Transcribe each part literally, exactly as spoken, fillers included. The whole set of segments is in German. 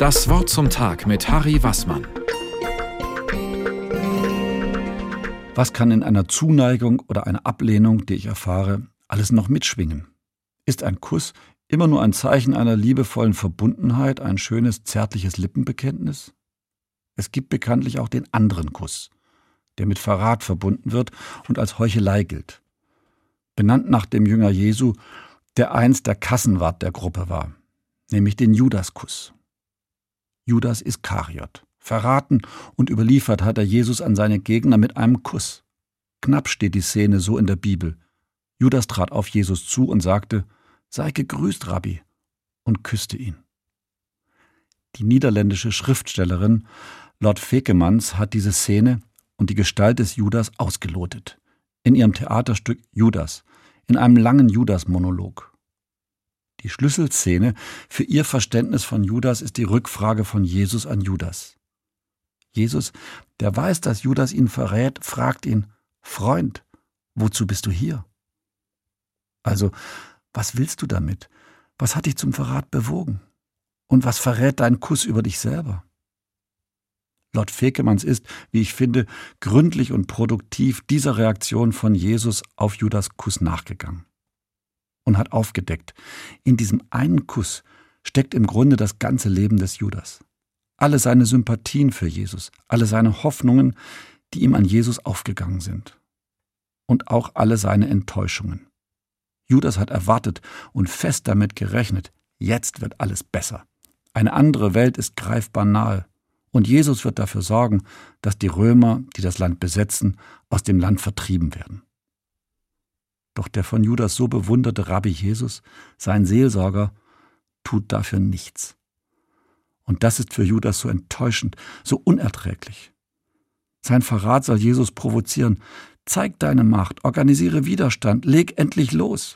Das Wort zum Tag mit Harry Wassmann. Was kann in einer Zuneigung oder einer Ablehnung, die ich erfahre, alles noch mitschwingen? Ist ein Kuss immer nur ein Zeichen einer liebevollen Verbundenheit, ein schönes, zärtliches Lippenbekenntnis? Es gibt bekanntlich auch den anderen Kuss, der mit Verrat verbunden wird und als Heuchelei gilt. Benannt nach dem Jünger Jesu, der einst der Kassenwart der Gruppe war, nämlich den Judaskuss. Judas Iskariot. Verraten und überliefert hat er Jesus an seine Gegner mit einem Kuss. Knapp steht die Szene so in der Bibel. Judas trat auf Jesus zu und sagte: »Sei gegrüßt, Rabbi«, und küsste ihn. Die niederländische Schriftstellerin Lot Vekemans hat diese Szene und die Gestalt des Judas ausgelotet. In ihrem Theaterstück Judas, in einem langen Judas-Monolog. Die Schlüsselszene für ihr Verständnis von Judas ist die Rückfrage von Jesus an Judas. Jesus, der weiß, dass Judas ihn verrät, fragt ihn: »Freund, wozu bist du hier?« Also, was willst du damit? Was hat dich zum Verrat bewogen? Und was verrät dein Kuss über dich selber? Lot Vekemans ist, wie ich finde, gründlich und produktiv dieser Reaktion von Jesus auf Judas Kuss nachgegangen. Und hat aufgedeckt, in diesem einen Kuss steckt im Grunde das ganze Leben des Judas. Alle seine Sympathien für Jesus, alle seine Hoffnungen, die ihm an Jesus aufgegangen sind. Und auch alle seine Enttäuschungen. Judas hat erwartet und fest damit gerechnet, jetzt wird alles besser. Eine andere Welt ist greifbar nahe. Und Jesus wird dafür sorgen, dass die Römer, die das Land besetzen, aus dem Land vertrieben werden. Doch der von Judas so bewunderte Rabbi Jesus, sein Seelsorger, tut dafür nichts. Und das ist für Judas so enttäuschend, so unerträglich. Sein Verrat soll Jesus provozieren: Zeig deine Macht, organisiere Widerstand, leg endlich los.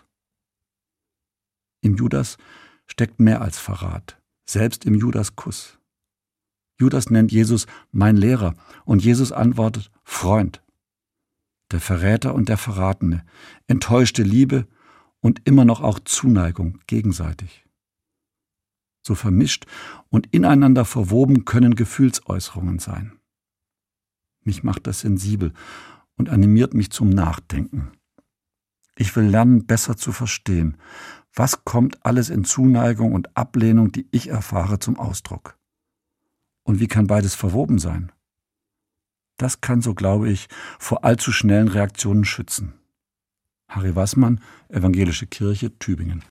Im Judas steckt mehr als Verrat, selbst im Judas-Kuss. Judas nennt Jesus mein Lehrer und Jesus antwortet: Freund. Der Verräter und der Verratene, enttäuschte Liebe und immer noch auch Zuneigung gegenseitig. So vermischt und ineinander verwoben können Gefühlsäußerungen sein. Mich macht das sensibel und animiert mich zum Nachdenken. Ich will lernen, besser zu verstehen, was kommt alles in Zuneigung und Ablehnung, die ich erfahre, zum Ausdruck. Und wie kann beides verwoben sein? Das kann, so glaube ich, vor allzu schnellen Reaktionen schützen. Harry Wassmann, Evangelische Kirche, Tübingen.